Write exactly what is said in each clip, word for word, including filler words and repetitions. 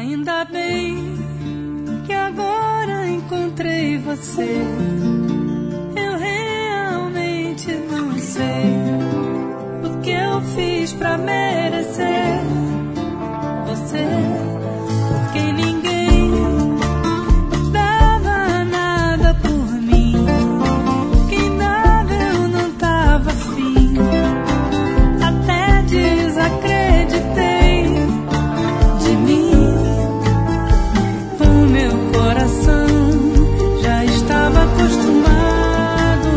Ainda bem que agora encontrei você. Eu realmente não sei o que eu fiz pra merecer você, porque ninguém dava nada por mim. Quem dava eu não tava afim, até desacreditei de mim. O meu coração já estava acostumado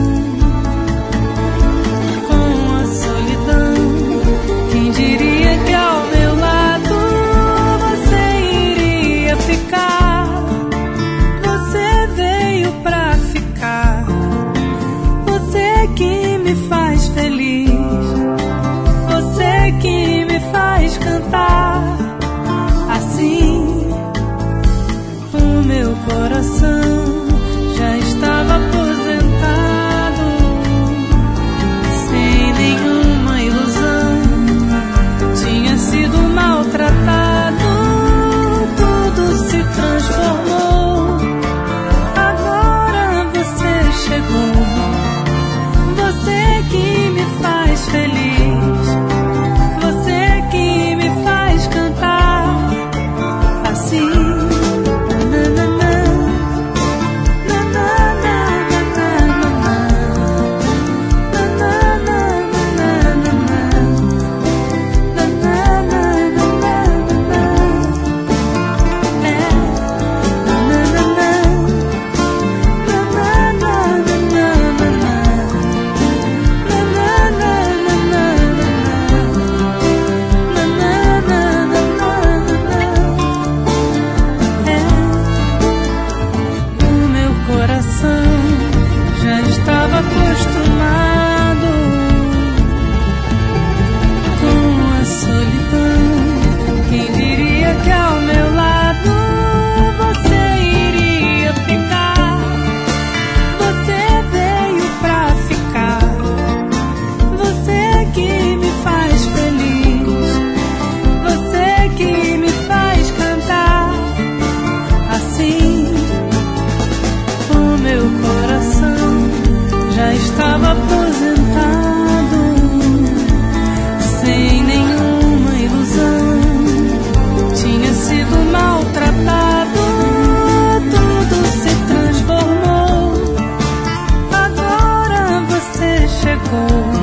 com a solidão. Quem diria que ao meu lado você iria ficar? Você veio pra ficar. Você que me faz feliz, você que me faz cantar assim. O meu coração já estava aposentado, sem nenhuma ilusão. Tinha sido maltratado, tudo se transformou. Agora você chegou, você que me faz feliz, você que me faz cantar assim. Já estava acostumado com a solidão. Quem diria que ao meu lado você iria ficar? Você veio pra ficar. Você que me faz feliz, você que me faz cantar assim. O meu coração já estava aposentado, sem nenhuma ilusão. Tinha sido maltratado, tudo se transformou. Agora você chegou,